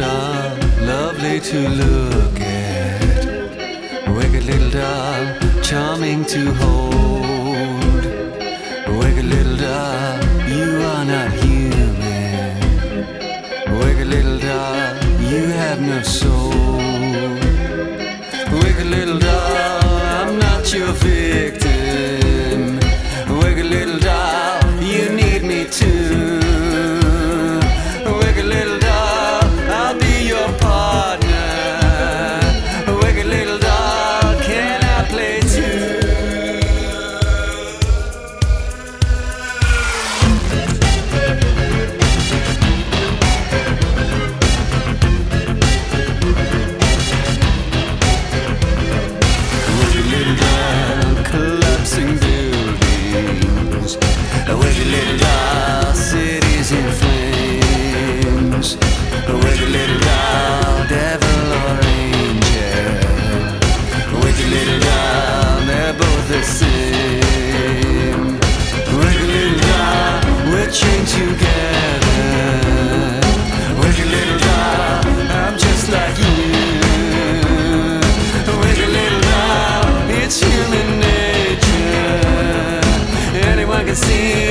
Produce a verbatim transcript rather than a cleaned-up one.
doll, lovely to look at. Wicked little doll, charming to hold. Wicked little doll, you are not human. Wicked little doll, you have no soul. Wicked little doll, I'm not your victim. Wicked little doll, you need me too. Wicked little doll, I'll be your partner. Wicked little doll, can I play too? Wicked little doll, collapsing buildings. Wicked little doll, cities in flames. Wicked little doll, devil or angel. Wicked little doll, they're both the same. Wicked little doll, we're chained together. Wicked little doll, I'm just like you. Wicked little doll, it's human nature. Anyone can see